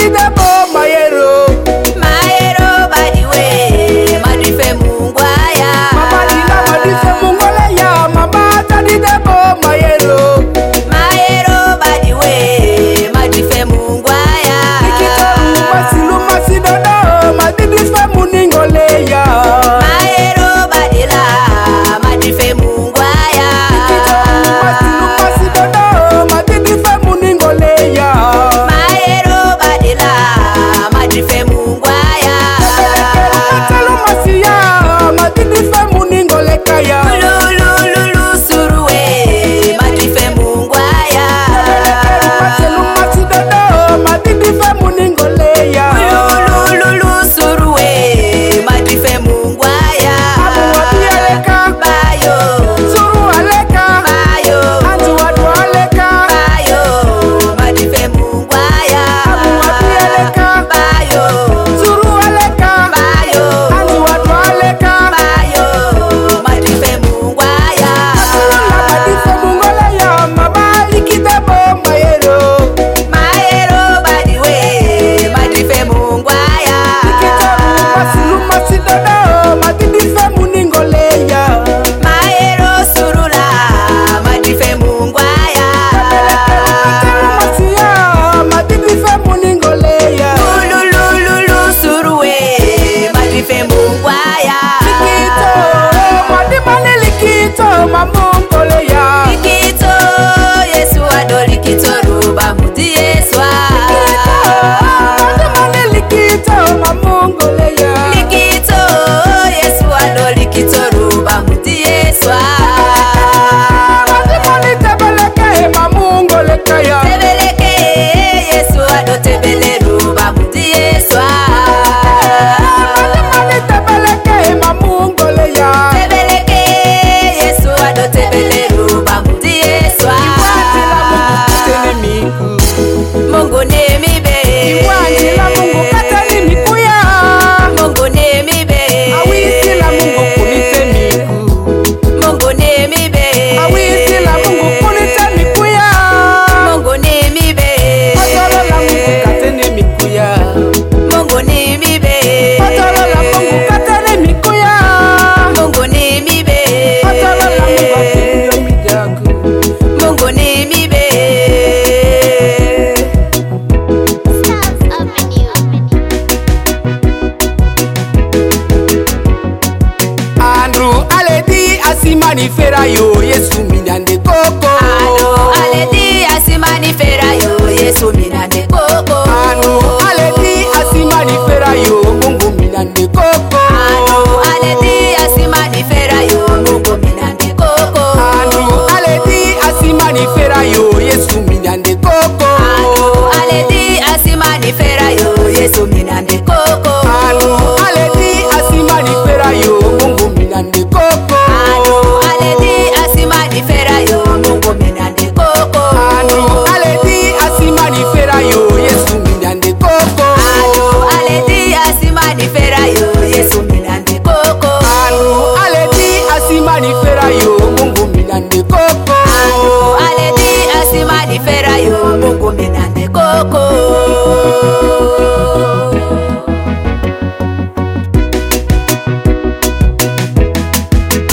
amanifera yo Yesu minande koko. Ano aledi asimanifera yo Yesu minande koko. Ano aledi asimanifera yo Mungu minande koko. Ano aledi asimanifera yo Mungu minande koko. Ano aledi asimanifera yo Yesu minande koko. Ano aledi asimanifera yo Yesu minande koko. Ano aledi asimanifera yo Mungu minande koko. Ano aledi asimanifera yo Mungu minande koko. Ano aledi asimanifera yo Yesu minande koko. Ano aledi asimanifera yo Yesu minande koko. Ano aledi asimanifera yo Mungu minande koko. Ano aledi asimanifera yo Mungu minande koko.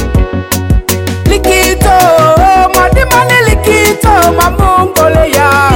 Likito, madimane likito, mamungole ya.